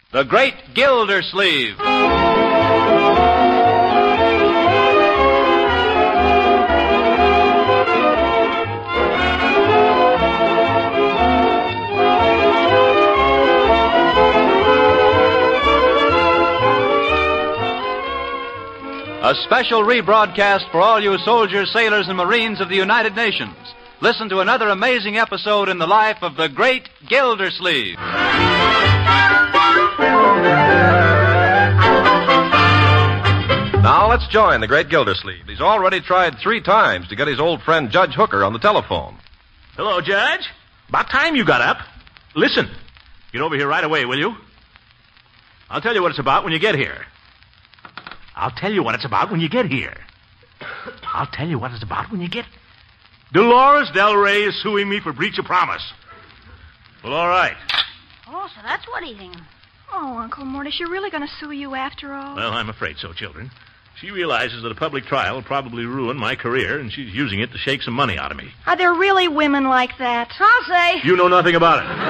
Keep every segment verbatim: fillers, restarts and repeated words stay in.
The Great Gildersleeve. A special rebroadcast for all you soldiers, sailors, and Marines of the United Nations. Listen to another amazing episode in the life of the Great Gildersleeve. Now let's join the Great Gildersleeve. He's already tried three times to get his old friend Judge Hooker on the telephone. Hello, Judge. About time you got up. Listen, get over here right away, will you? I'll tell you what it's about when you get here. I'll tell you what it's about when you get here. I'll tell you what it's about when you get... Dolores Del Rey is suing me for breach of promise. Well, all right. Oh, so that's what he's thinking. Oh, Uncle Mortis, you're really going to sue you after all? Well, I'm afraid so, children. She realizes that a public trial will probably ruin my career, and she's using it to shake some money out of me. Are there really women like that? I'll say. You know nothing about it.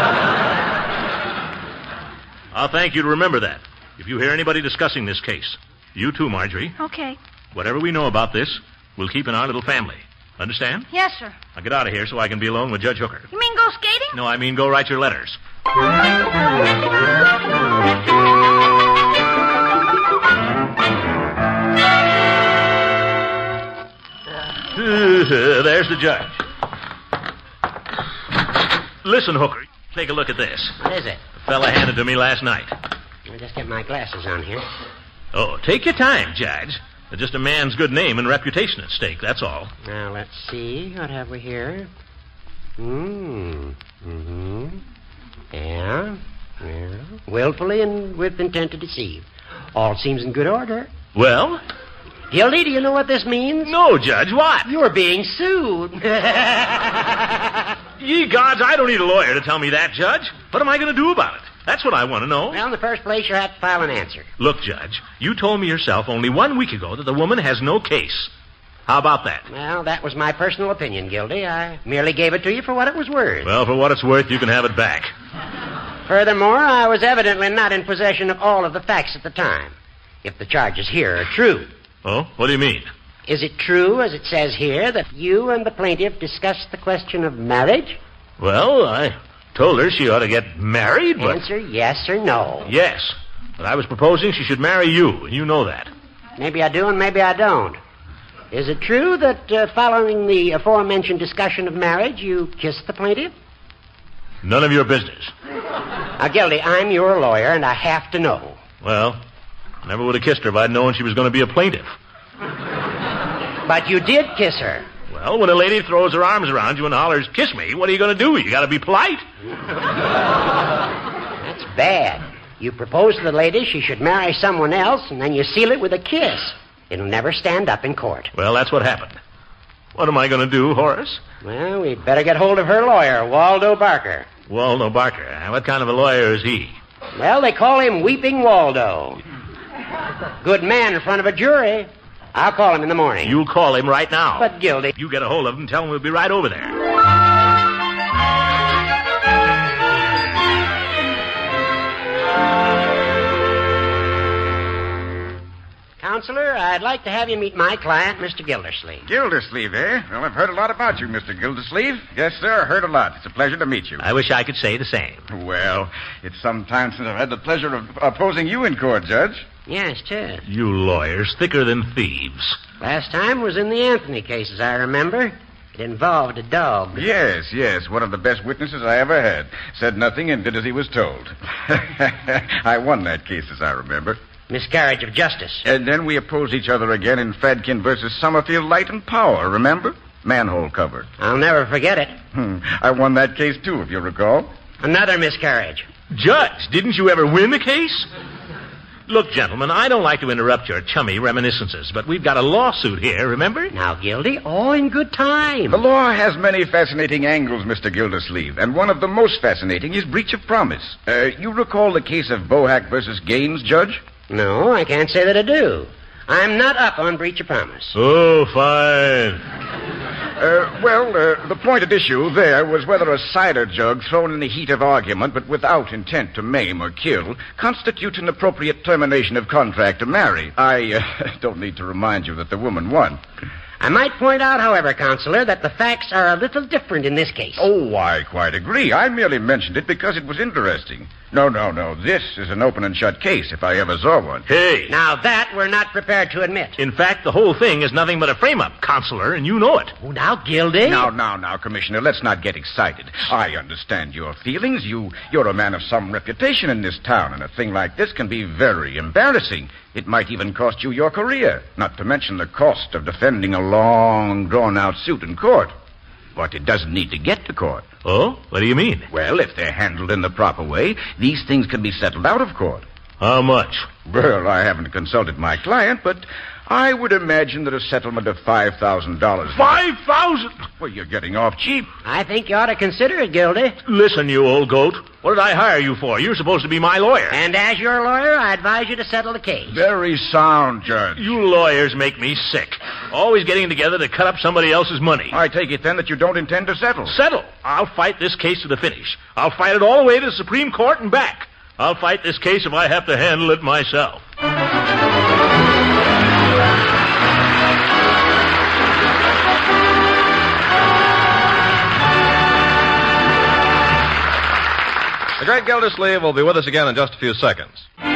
I'll thank you to remember that. If you hear anybody discussing this case, you too, Marjorie. Okay. Whatever we know about this, we'll keep in our little family. Understand? Yes, sir. Now get out of here so I can be alone with Judge Hooker. You mean go skating? No, I mean go write your letters. Uh, there's the judge. Listen, Hooker, take a look at this. What is it? The fella handed to me last night. I'll just get my glasses on here. Oh, take your time, Judge. There's just a man's good name and reputation at stake, that's all. Now, let's see. What have we here? Hmm. Mm-hmm. Yeah. Yeah. Willfully and with intent to deceive. All seems in good order. Well? Gildy, do you know what this means? No, Judge, what? You're being sued. Ye gods, I don't need a lawyer to tell me that, Judge. What am I going to do about it? That's what I want to know. Well, in the first place, you have to file an answer. Look, Judge, you told me yourself only one week ago that the woman has no case. How about that? Well, that was my personal opinion, Gildy. I merely gave it to you for what it was worth. Well, for what it's worth, you can have it back. Furthermore, I was evidently not in possession of all of the facts at the time. If the charges here are true. Oh? What do you mean? Is it true, as it says here, that you and the plaintiff discussed the question of marriage? Well, I told her she ought to get married, but... Answer yes or no. Yes. But I was proposing she should marry you, and you know that. Maybe I do and maybe I don't. Is it true that uh, following the aforementioned discussion of marriage, you kissed the plaintiff? None of your business. Now, Gildy, I'm your lawyer, and I have to know. Well, I never would have kissed her if I'd known she was going to be a plaintiff. But you did kiss her. Well, when a lady throws her arms around you and hollers, kiss me, what are you going to do? You got to be polite. That's bad. You propose to the lady she should marry someone else, and then you seal it with a kiss. It'll never stand up in court. Well, that's what happened. What am I going to do, Horace? Well, we'd better get hold of her lawyer, Waldo Barker. Waldo Barker. What kind of a lawyer is he? Well, they call him Weeping Waldo. Good man in front of a jury. I'll call him in the morning. You'll call him right now. But, Gildy... You get a hold of him and tell him we'll be right over there. Counselor, I'd like to have you meet my client, Mister Gildersleeve. Gildersleeve, eh? Well, I've heard a lot about you, Mister Gildersleeve. Yes, sir, heard a lot. It's a pleasure to meet you. I wish I could say the same. Well, it's some time since I've had the pleasure of opposing you in court, Judge. Yes, tis. You lawyers, thicker than thieves. Last time was in the Anthony case, as I remember. It involved a dog. Yes, yes, one of the best witnesses I ever had. Said nothing and did as he was told. I won that case, as I remember. Miscarriage of justice. And then we opposed each other again in Fradkin versus Summerfield Light and Power, remember? Manhole cover. I'll never forget it. Hmm. I won that case, too, if you recall. Another miscarriage. Judge, didn't you ever win the case? Look, gentlemen, I don't like to interrupt your chummy reminiscences, but we've got a lawsuit here, remember? Now, Gildy, all in good time. The law has many fascinating angles, Mister Gildersleeve, and one of the most fascinating is breach of promise. Uh, you recall the case of Bohack versus Gaines, Judge? No, I can't say that I do. I'm not up on breach of promise. Oh, fine. Uh, well, uh, the point at issue there was whether a cider jug thrown in the heat of argument, but without intent to maim or kill, constitutes an appropriate termination of contract to marry. I uh, don't need to remind you that the woman won. I might point out, however, Counselor, that the facts are a little different in this case. Oh, I quite agree. I merely mentioned it because it was interesting. No, no, no. This is an open and shut case, if I ever saw one. Hey. Now, that we're not prepared to admit. In fact, the whole thing is nothing but a frame-up, Counselor, and you know it. Oh, now, Gildy. Now, now, now, Commissioner, let's not get excited. I understand your feelings. You, you're a man of some reputation in this town, and a thing like this can be very embarrassing. It might even cost you your career, not to mention the cost of defending a long, drawn-out suit in court. But it doesn't need to get to court. Oh? What do you mean? Well, if they're handled in the proper way, these things can be settled out of court. How much? Well, I haven't consulted my client, but I would imagine that a settlement of five thousand dollars... Five thousand? Well, you're getting off cheap. I think you ought to consider it, Gildy. Listen, you old goat. What did I hire you for? You're supposed to be my lawyer. And as your lawyer, I advise you to settle the case. Very sound, Judge. You lawyers make me sick. Always getting together to cut up somebody else's money. I take it then that you don't intend to settle. Settle. I'll fight this case to the finish. I'll fight it all the way to the Supreme Court and back. I'll fight this case if I have to handle it myself. The great Gildersleeve will be with us again in just a few seconds.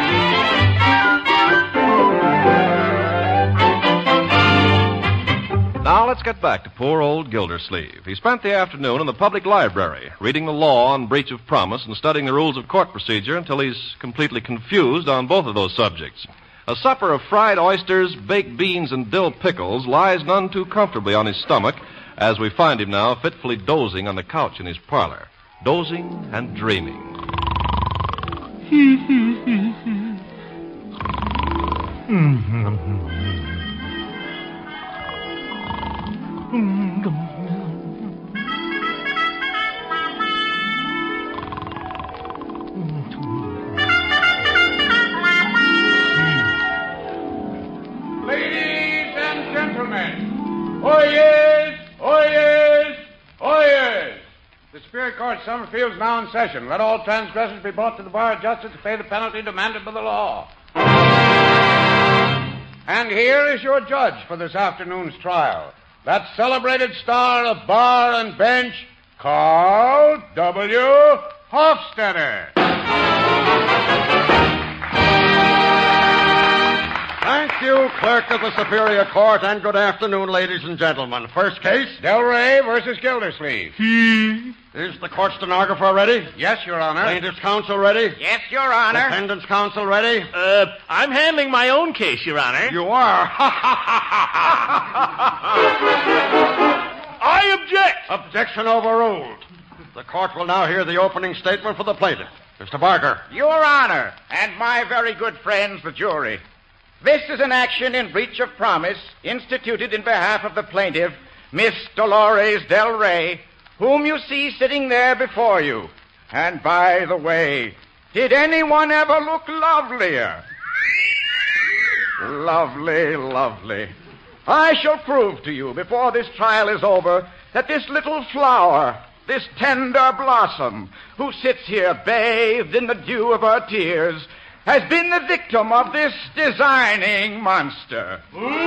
Now let's get back to poor old Gildersleeve. He spent the afternoon in the public library, reading the law on breach of promise and studying the rules of court procedure until he's completely confused on both of those subjects. A supper of fried oysters, baked beans, and dill pickles lies none too comfortably on his stomach as we find him now fitfully dozing on the couch in his parlor, dozing and dreaming. Ladies and gentlemen, oyez, oyez, oyez. The Superior Court of Summerfield is now in session. Let all transgressors be brought to the bar of justice to pay the penalty demanded by the law. And here is your judge for this afternoon's trial. That celebrated star of bar and bench, Carl W. Hofstetter. Thank you, Clerk of the Superior Court, and good afternoon, ladies and gentlemen. First case. Del Rey versus Gildersleeve. Is the court stenographer ready? Yes, Your Honor. Plaintiff's counsel ready? Yes, Your Honor. Defendant's counsel ready? Uh, I'm handling my own case, Your Honor. You are. I object. Objection overruled. The court will now hear the opening statement for the plaintiff. Mister Barker. Your Honor, and my very good friends, the jury. This is an action in breach of promise instituted in behalf of the plaintiff, Miss Dolores Del Rey, whom you see sitting there before you. And by the way, did anyone ever look lovelier? Lovely, lovely. I shall prove to you before this trial is over that this little flower, this tender blossom, who sits here bathed in the dew of her tears, has been the victim of this designing monster.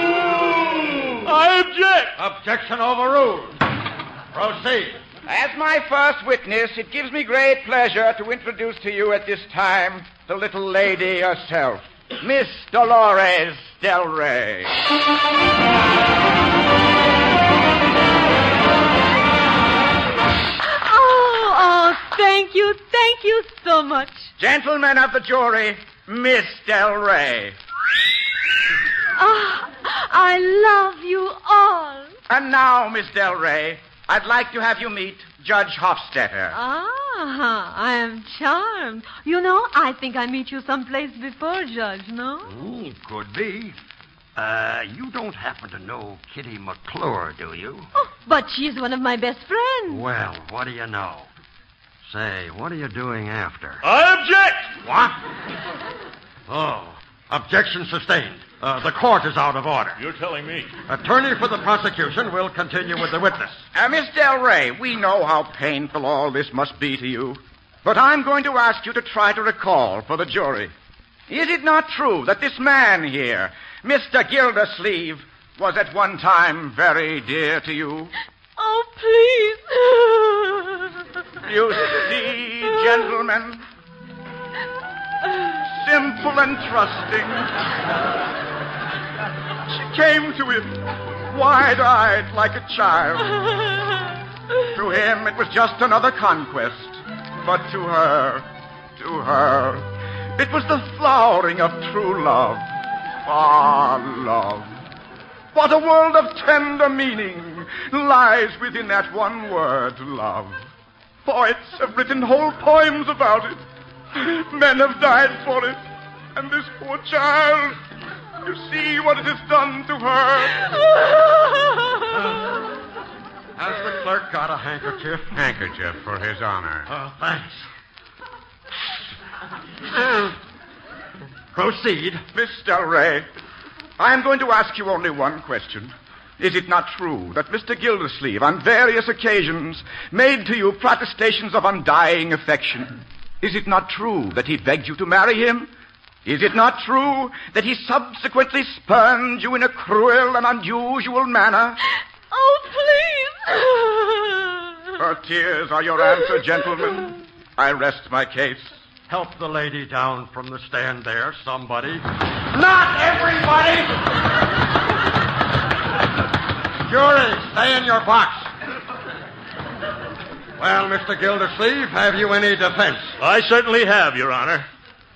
I object. Objection overruled. Proceed. As my first witness, it gives me great pleasure to introduce to you at this time the little lady herself, Miss Dolores Del Rey. Oh, oh, thank you, thank you so much. Gentlemen of the jury, Miss Del Rey. Oh, I love you all. And now, Miss Del Rey, I'd like to have you meet Judge Hofstetter. Ah, I am charmed. You know, I think I meet you someplace before, Judge, no? Mm, could be. Uh, you don't happen to know Kitty McClure, do you? Oh, but she's one of my best friends. Well, what do you know? Say, what are you doing after? I object. What? Oh, objection sustained. Uh, the court is out of order. You're telling me. Attorney for the prosecution will continue with the witness. Uh, Miss Del Rey, we know how painful all this must be to you. But I'm going to ask you to try to recall for the jury. Is it not true that this man here, Mister Gildersleeve, was at one time very dear to you? Oh, please. You see, gentlemen, simple and trusting, she came to him wide-eyed like a child. To him, it was just another conquest. But to her, to her, it was the flowering of true love. Ah, love. What a world of tender meaning lies within that one word, love. Poets have written whole poems about it. Men have died for it. And this poor child, you see what it has done to her. Has the clerk got a handkerchief? Handkerchief for his honor. Oh, thanks. Proceed. Miss Del Rey, I am going to ask you only one question. Is it not true that Mister Gildersleeve, on various occasions, made to you protestations of undying affection? Is it not true that he begged you to marry him? Is it not true that he subsequently spurned you in a cruel and unusual manner? Oh, please. Her tears are your answer, gentlemen. I rest my case. Help the lady down from the stand there, somebody. Not everybody! Jury, stay in your box. Well, Mister Gildersleeve, have you any defense? I certainly have, Your Honor.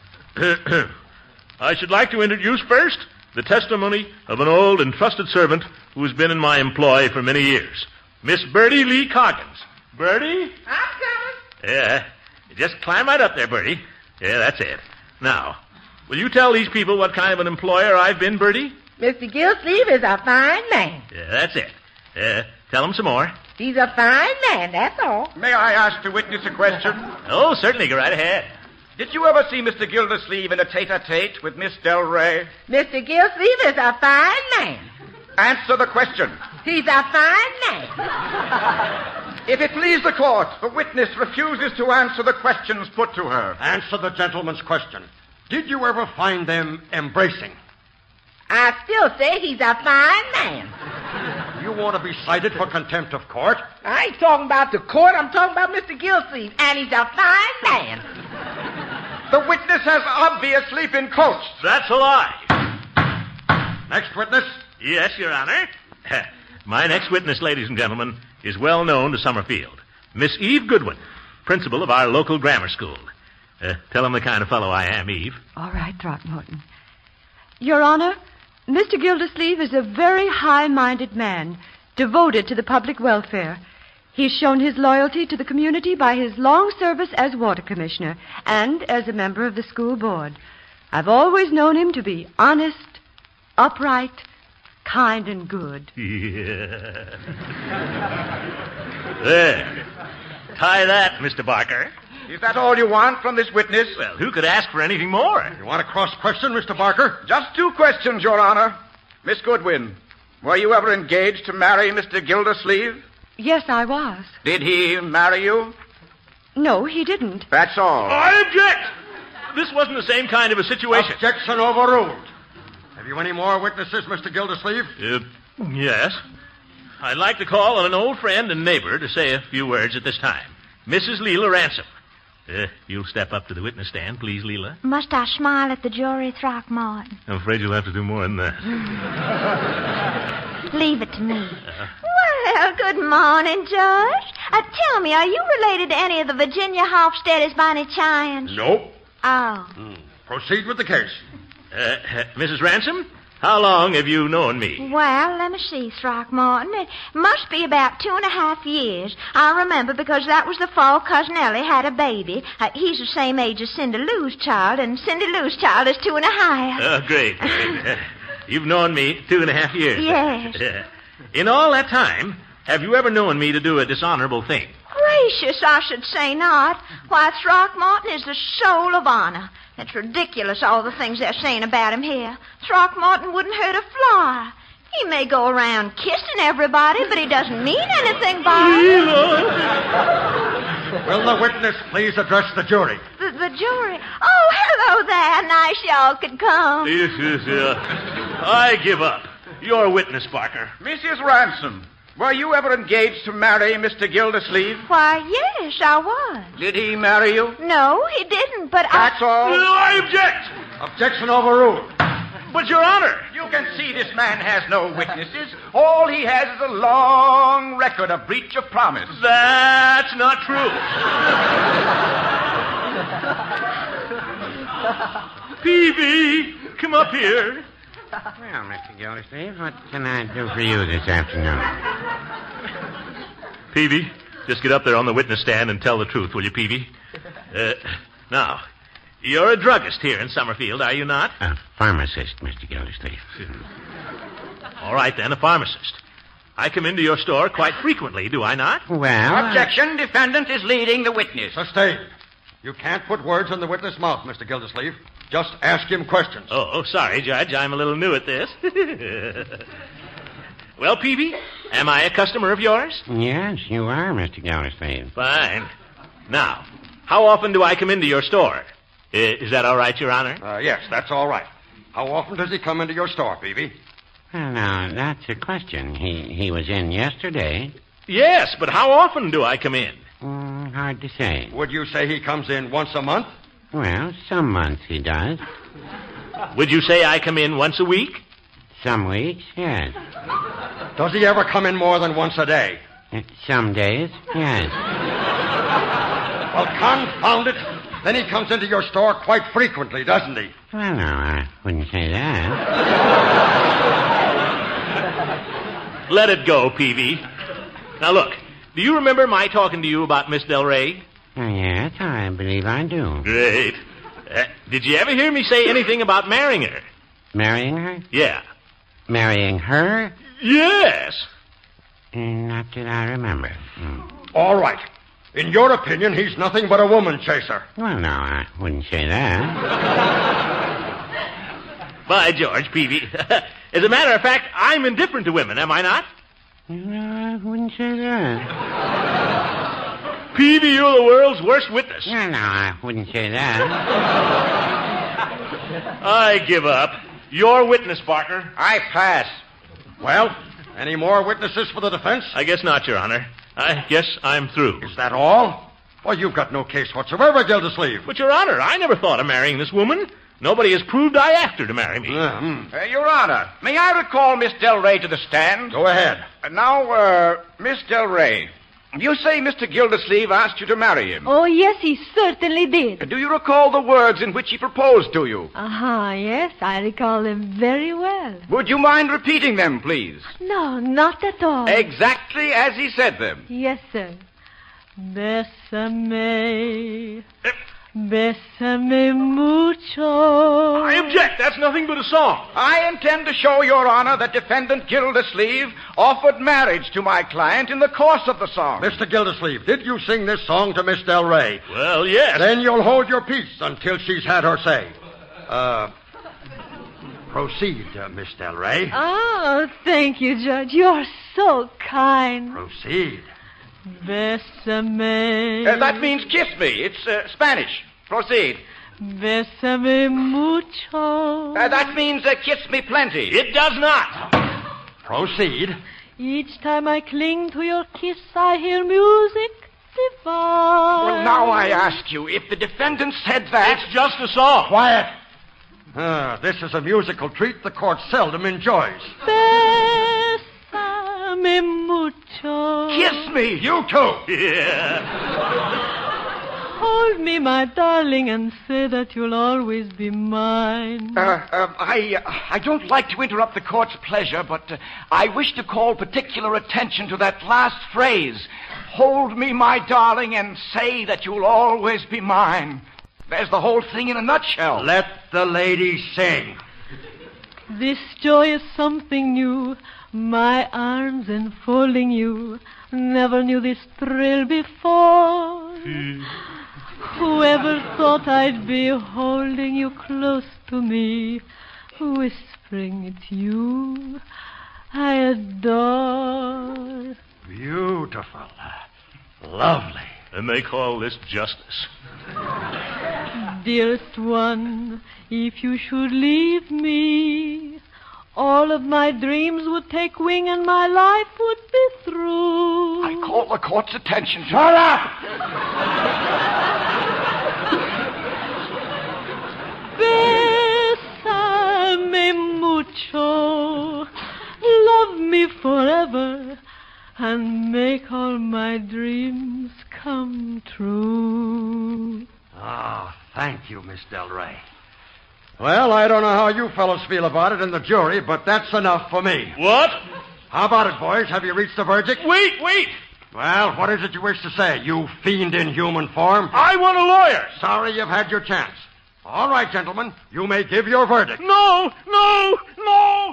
I should like to introduce first the testimony of an old and trusted servant who's been in my employ for many years, Miss Bertie Lee Coggins. Bertie? I'm coming. Yeah, just climb right up there, Bertie. Yeah, that's it. Now, will you tell these people what kind of an employer I've been, Bertie? Mister Gildersleeve is a fine man. Yeah, that's it. Uh, tell them some more. He's a fine man, that's all. May I ask the witness a question? Oh, certainly. Go right ahead. Did you ever see Mister Gildersleeve in a tete-a-tete with Miss Del Rey? Mister Gildersleeve is a fine man. Answer the question. He's a fine man. If it please the court, the witness refuses to answer the questions put to her. Answer the gentleman's question. Did you ever find them embracing? I still say he's a fine man. You want to be cited for contempt of court? I ain't talking about the court. I'm talking about Mister Gildersleeve, and he's a fine man. The witness has obviously been coached. That's a lie. Next witness? Yes, Your Honor. My next witness, ladies and gentlemen, is well known to Summerfield. Miss Eve Goodwin, principal of our local grammar school. Uh, tell him the kind of fellow I am, Eve. All right, Throckmorton. Your Honor, Mister Gildersleeve is a very high-minded man, devoted to the public welfare. He's shown his loyalty to the community by his long service as water commissioner and as a member of the school board. I've always known him to be honest, upright, kind, and good. Yeah. There. Tie that, Mister Barker. Is that all you want from this witness? Well, who could ask for anything more? You want to cross-question, Mister Barker? Just two questions, Your Honor. Miss Goodwin, were you ever engaged to marry Mister Gildersleeve? Yes, I was. Did he marry you? No, he didn't. That's all. I object! This wasn't the same kind of a situation. Objection overruled. Have you any more witnesses, Mister Gildersleeve? Uh, yes. I'd like to call on an old friend and neighbor to say a few words at this time. Missus Leela Ransom. Uh, you'll step up to the witness stand, please, Leela. Must I smile at the jury, Throckmorton? I'm afraid you'll have to do more than that. Leave it to me. Uh, well, good morning, Judge. Uh, tell me, are you related to any of the Virginia Hofstetters by any chance? Nope. Oh. Hmm. Proceed with the case. Uh, Missus Ransom, how long have you known me? Well, let me see, Throckmorton. It must be about two and a half years. I remember because that was the fall Cousin Ellie had a baby. Uh, he's the same age as Cindy Lou's child, and Cindy Lou's child is two and a half. Oh, great. great. Uh, you've known me two and a half years. Yes. Uh, in all that time, have you ever known me to do a dishonorable thing? Gracious, I should say not. Why, Throckmorton is the soul of honor. It's ridiculous, all the things they're saying about him here. Throckmorton wouldn't hurt a fly. He may go around kissing everybody, but he doesn't mean anything by it. Will the witness please address the jury? The, the jury? Oh, hello there. Nice y'all could come. This is, uh, I give up. You're a witness, Barker. Missus Ransom, were you ever engaged to marry Mister Gildersleeve? Why, yes, I was. Did he marry you? No, he didn't, but That's I... all? I object. Objection overruled. But, Your Honor. You can see this man has no witnesses. All he has is a long record of breach of promise. That's not true. Peavy, come up here. Well, Mister Gildersleeve, what can I do for you this afternoon? Peavy, just get up there on the witness stand and tell the truth, will you, Peavy? Uh, now, you're a druggist here in Summerfield, are you not? A pharmacist, Mister Gildersleeve. All right, then, a pharmacist. I come into your store quite frequently, do I not? Well... Objection. Defendant is leading the witness. Sustained. You can't put words in the witness' mouth, Mister Gildersleeve. Just ask him questions. Oh, oh, sorry, Judge. I'm a little new at this. Well, Peavy, am I a customer of yours? Yes, you are, Mister Gildersleeve. Fine. Now, how often do I come into your store? Uh, is that all right, Your Honor? Uh, yes, that's all right. How often does he come into your store, Peavy? Well, now, that's a question. He he was in yesterday. Yes, but how often do I come in? Mm, hard to say. Would you say he comes in once a month? Well, some months he does. Would you say I come in once a week? Some weeks, yes. Does he ever come in more than once a day? Uh, Some days, yes. Well, confound it. Then he comes into your store quite frequently, doesn't he? Well, no, I wouldn't say that. Let it go, Peavy. Now, look, do you remember my talking to you about Miss Del Rey? Oh, yes, I believe I do. Great. Uh, did you ever hear me say anything about marrying her? Marrying her? Yeah. Marrying her? Yes. Uh, not that I remember. Mm. All right. In your opinion, he's nothing but a woman chaser. Well, no, I wouldn't say that. By George, Peavy. As a matter of fact, I'm indifferent to women, am I not? No, I wouldn't say that. Peavy, you're the world's worst witness. No, no, I wouldn't say that. I give up. Your witness, Barker. I pass. Well, any more witnesses for the defense? I guess not, Your Honor. I guess I'm through. Is that all? Well, you've got no case whatsoever, Gildersleeve. But, Your Honor, I never thought of marrying this woman. Nobody has proved I asked her to marry me. Uh, hmm. Uh, Your Honor, may I recall Miss Del Rey to the stand? Go ahead. Uh, now, uh, Miss Del Rey, you say Mister Gildersleeve asked you to marry him. Oh, yes, he certainly did. Uh, Do you recall the words in which he proposed to you? Uh-huh, yes, I recall them very well. Would you mind repeating them, please? No, not at all. Exactly as he said them. Yes, sir. Bésame, bésame mucho. I object. That's nothing but a song. I intend to show, Your Honor, that Defendant Gildersleeve offered marriage to my client in the course of the song. Mister Gildersleeve, did you sing this song to Miss Del Rey? Well, yes. Then you'll hold your peace until she's had her say. Uh, proceed, uh, Miss Del Rey. Oh, thank you, Judge. You're so kind. Proceed. Bésame. Uh, that means kiss me. It's uh, Spanish. Proceed. Bésame mucho. Uh, that means uh, kiss me plenty. It does not. Proceed. Each time I cling to your kiss, I hear music divine. Well, now I ask you, if the defendant said that... It's just a song. Quiet. Ah, this is a musical treat the court seldom enjoys. Bésame mucho. Kiss me. You too. Yeah. Hold me, my darling, and say that you'll always be mine. Uh, uh, I uh, I don't like to interrupt the court's pleasure, but uh, I wish to call particular attention to that last phrase. Hold me, my darling, and say that you'll always be mine. There's the whole thing in a nutshell. Let the lady sing. This joy is something new. My arms enfolding you. Never knew this thrill before. Whoever thought I'd be holding you close to me, whispering it's you I adore. Beautiful. Lovely. And they call this justice. Dearest one, if you should leave me, all of my dreams would take wing and my life would be through. I call the court's attention. Shut up! Bésame mucho, love me forever, and make all my dreams come true. Ah, thank you, Miss Del Rey. Well, I don't know how you fellows feel about it in the jury, but that's enough for me. What? How about it, boys? Have you reached the verdict? Wait, wait! Well, what is it you wish to say, you fiend in human form? I want a lawyer! Sorry you've had your chance. All right, gentlemen, you may give your verdict. No, no, no,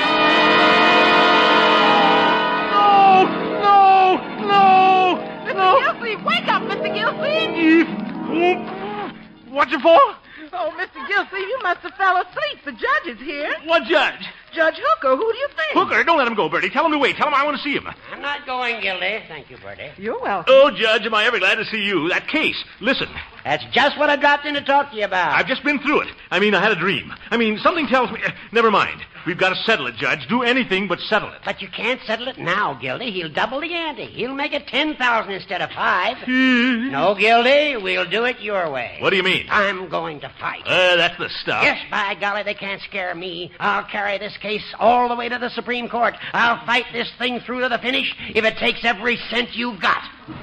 no, no, no, Mister no. Gilsleeve, wake up, Mister Gilsleeve. What's it for? Oh, Mister Gilsleeve, you must have fell asleep. The judge is here. What judge? Judge Hooker, who do you think? Hooker, don't let him go, Bertie. Tell him to wait. Tell him I want to see him. I'm not going, Gildy. Thank you, Bertie. You're welcome. Oh, Judge, am I ever glad to see you. That case. Listen, That's just what I dropped in to talk to you about. I've just been through it. I mean, I had a dream. I mean, something tells me... Uh, never mind. We've got to settle it, Judge. Do anything but settle it. But you can't settle it now, Gildy. He'll double the ante. He'll make it ten thousand instead of five. No, Gildy, we'll do it your way. What do you mean? I'm going to fight. Uh, that's the stuff. Yes, by golly, they can't scare me. I'll carry this case all the way to the Supreme Court. I'll fight this thing through to the finish if it takes every cent you've got.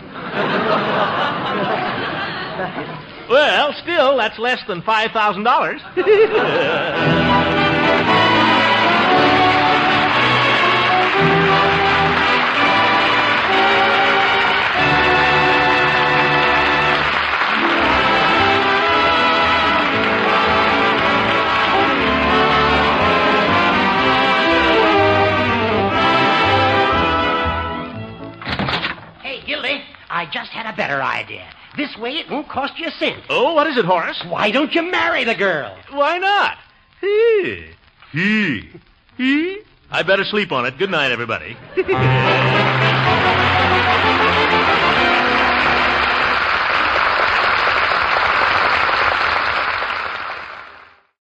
Well, still, that's less than five thousand dollars. Hey, Gildy, I just had a better idea. This way it won't cost you a cent. Oh, what is it, Horace? Why don't you marry the girl? Why not? He. He. He. I better sleep on it. Good night, everybody.